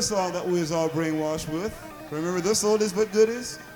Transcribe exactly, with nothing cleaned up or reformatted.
song that we was all brainwashed with. Remember this oldies but goodies?